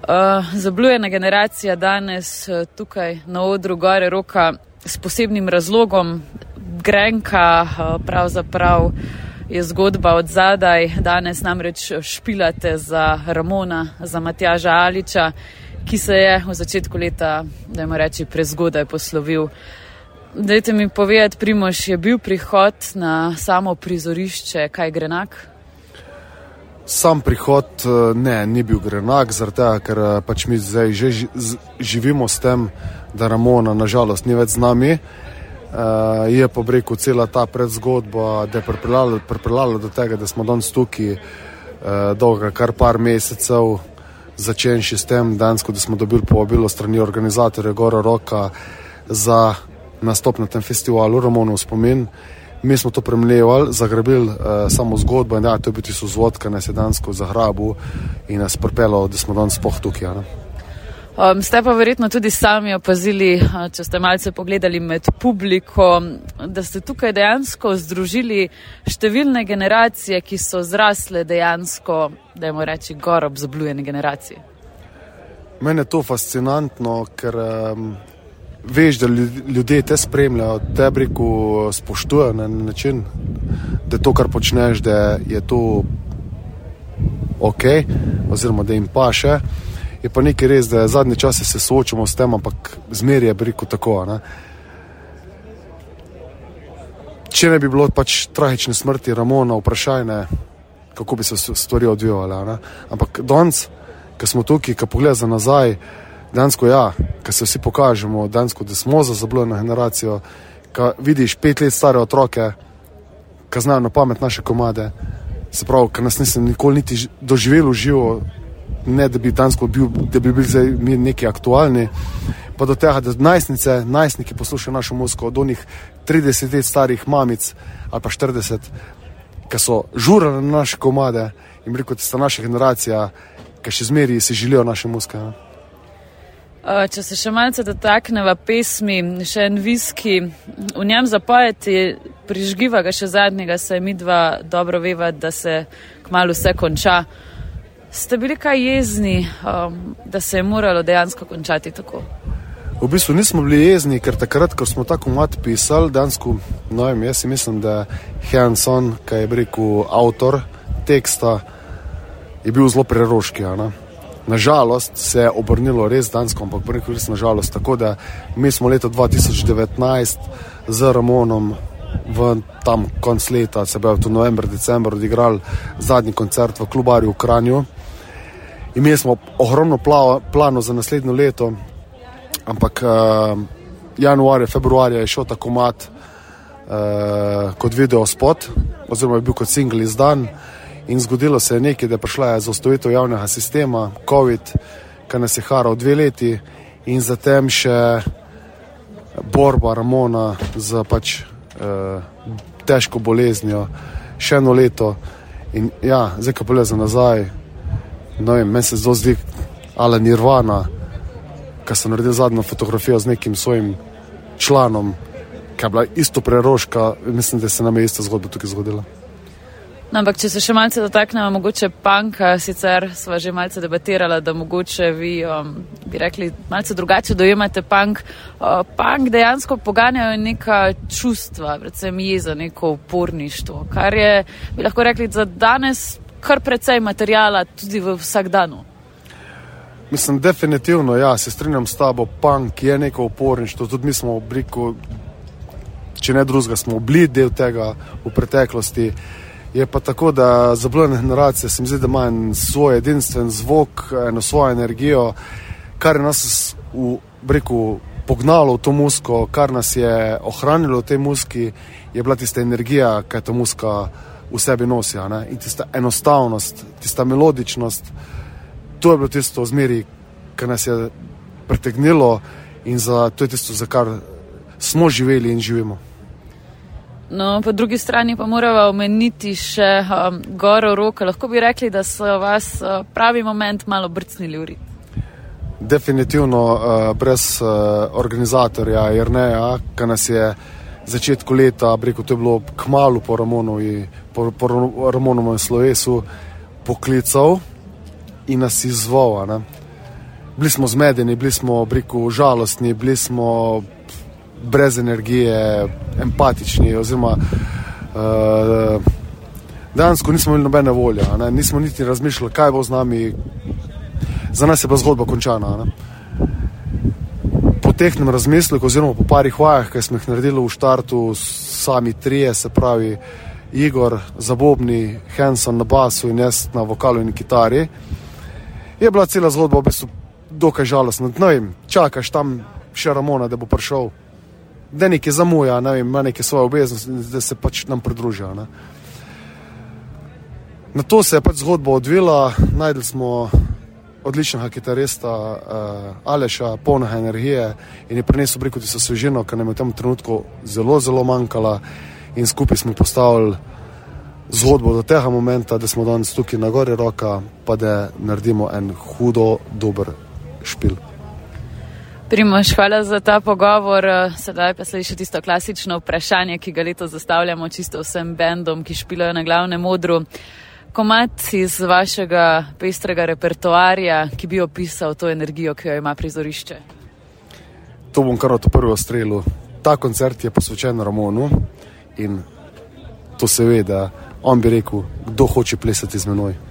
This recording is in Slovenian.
Zablujena generacija danes tukaj na odru Gore Roka s posebnim razlogom. Grenka pravzaprav je zgodba od zadaj. Danes namreč špilate za Ramona, za Matjaža Aliča, ki se je v začetku leta, dajmo reči, prezgodaj poslovil. Dajte mi povedati, Primož, je bil prihod na samo prizorišče kaj grenak? Sam prihod ni bil grenak, zaradi tega, ker pač mi zdaj že živimo s tem, da Ramona nažalost ni več z nami. Je pa rekel cela ta predzgodba, da je pripeljala do tega, da smo danes tukaj dolga kar par mesecev, začenši s tem dansko, da smo dobili povabilo strani organizatorja Gore Roka za nastop na tem festivalu Ramonov spomin. Mi smo to premlevali, zagrabili samo zgodbo in to je biti vzvod, ki nas je dansko zagrabil in nas pripeljal, da smo danes spoh tukaj. Ste pa verjetno tudi sami opazili, če ste malce pogledali med publiko, da ste tukaj dejansko združili številne generacije, ki so zrasle dejansko, dajmo reči, gor ob zablujeni generaciji. Mene je to fascinantno, ker veš, da ljudje te spremljajo, te spoštujejo na način, da to, kar počneš, da je to ok, oziroma da jim paše. Je pa nekaj res, da zadnje čase se soočamo s tem, ampak zmeraj je tako. Ne? Če ne bi bilo pač tragične smrti Ramona, vprašanje, kako bi se stvari odvijale. Ne? Ampak danes, ko smo tukaj, ko pogledamo za nazaj, dansko ko se vsi pokažemo, dansko, da smo za zablujeno generacijo, ko vidiš 5 let stare otroke, ko znajo na pamet naše komade, se pravi, ko nas nisem nikoli niti doživeli v živo, ne da bi dansko bil, da bi bili zdaj mi neki aktualni, pa do tega, da najstniki poslušajo našo muziko, od onih 30 let starih mamic ali pa 40, ki so žurali na naše komade in bi rekel, da sta naša generacija, ki še zmeri si želijo naše muzike. Če se še malce dotakneva pesmi, še en viski, v njem zapojeti, prižgiva ga še zadnjega, saj midva dobro veva, da se kmalu vse konča. Ste bili kaj jezni, da se je moralo dejansko končati tako? V bistvu nismo bili jezni, ker takrat, ko smo ta komad pisali, dejansko, jaz si mislim, da Hanson, ki je rekel avtor teksta, je bil zelo preroški. Nažalost se je obrnilo res dansko, ampak rekel res nažalost, tako da mi smo leta 2019 z Ramonom v tam konc leta, se pravi to november, december, odigrali zadnji koncert v klubarju v Kranju. Imeli smo ogromno plano za naslednjo leto, ampak januarja, februarja je šel ta komad kot video spot, oziroma je bil kot single izdan in zgodilo se je nekaj, da je prišla zaustavitev javnega sistema, COVID, ki nas je haral 2 leti in zatem še borba Ramona z težko boleznjo še eno leto in zdaj, ko poleza nazaj, meni se zdi ala Nirvana, ko sem naredil zadnjo fotografijo z nekim svojim članom, ki je bila isto preroška, mislim, da se nam je ista zgodba tukaj zgodila. Ampak, če se še malce dotaknemo, mogoče punka, sicer sva že malce debatirala, da mogoče vi, bi rekli, malce drugače dojemate punk. Punk dejansko poganjajo neka čustva, predvsem jeza, neko uporništvo, kar je, bi lahko rekli, za danes kar precej materijala tudi v vsakdanu. Mislim, definitivno, se strinjam s tabo, punk je neko uporništvo, tudi mi smo če ne drugega, smo bili del tega v preteklosti. Je pa tako, da zablujena generacija se mi zdi, da ima svoj edinstven zvok, eno svojo energijo, kar je nas pognalo v to muziko, kar nas je ohranilo v tej muziki, je bila tista energija, kaj ta muzika v sebi nosi. In tista enostavnost, tista melodičnost, to je bilo tisto zmeri, kar nas je pritegnilo in to je tisto, za kar smo živeli in živimo. No, po drugi strani pa morava omeniti še Goro Roka. Lahko bi rekli, da so vas pravi moment malo brcnili v rit. Definitivno brez organizatorja Jerneja, ki nas je začetku leta, to je bilo kmalu po Ramonovem slovesu, poklical in nas izval. bili smo zmedeni, bili smo žalostni, bili smo brez energije, empatični, oziroma dejansko nismo imeli nobene volje, ne? Nismo niti razmišljali, kaj bo z nami. Za nas je bila zgodba končana. Ne? Po tehnem razmisleku oziroma po parih vajah, ki smo jih naredili v štartu, sami trije, se pravi Igor, Zabobni, Hanson na basu in jaz na vokalu in kitari, je bila cela zgodba v bistvu dokaj žalostna. Ne vem, čakaš tam še Ramona, da bo prišel, da nekaj zamuja, ne vem, ima neke svoje obveznosti, da se pač nam pridružja. Ne? Na to se je pač zgodba odvila, najdeli smo odličnega kitarista Aleša, polnega energije in je prinesel tisto svežino, ki nam je v tem trenutku zelo, zelo manjkala in skupaj smo postavili zgodbo do tega momenta, da smo danes tukaj na Gori roka, pa da naredimo en hudo dober špil. Primož, hvala za ta pogovor. Sedaj pa sledi še tisto klasično vprašanje, ki ga letos zastavljamo čisto vsem bendom, ki špilajo na Glavnem odru. Komad iz vašega pestrega repertoarja, ki bi opisal to energijo, ki jo ima prizorišče? To bom kar od prvega strelu. Ta koncert je posvečen Ramonu in to se ve, da on bi rekel, kdo hoče plesati z menoj.